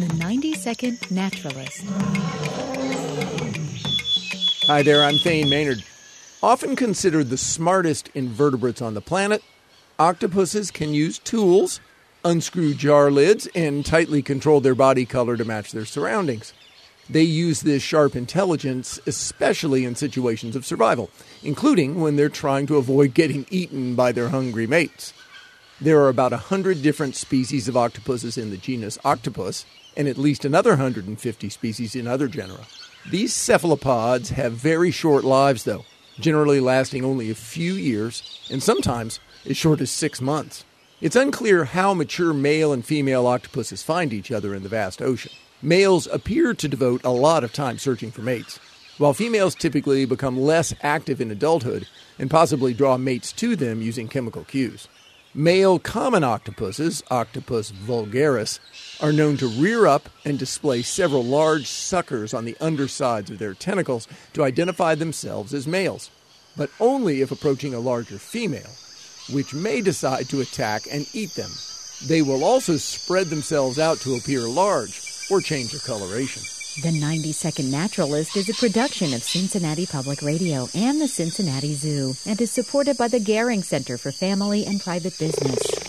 The 90-Second Naturalist. Hi there, I'm Thane Maynard. Often considered the smartest invertebrates on the planet, octopuses can use tools, unscrew jar lids, and tightly control their body color to match their surroundings. They use this sharp intelligence especially in situations of survival, including when they're trying to avoid getting eaten by their hungry mates. There are about 100 different species of octopuses in the genus Octopus, and at least another 150 species in other genera. These cephalopods have very short lives, though, generally lasting only a few years, and sometimes as short as 6 months. It's unclear how mature male and female octopuses find each other in the vast ocean. Males appear to devote a lot of time searching for mates, while females typically become less active in adulthood and possibly draw mates to them using chemical cues. Male common octopuses, Octopus vulgaris, are known to rear up and display several large suckers on the undersides of their tentacles to identify themselves as males, but only if approaching a larger female, which may decide to attack and eat them. They will also spread themselves out to appear large or change their coloration. The 90-Second Naturalist is a production of Cincinnati Public Radio and the Cincinnati Zoo and is supported by the Gehring Center for Family and Private Business.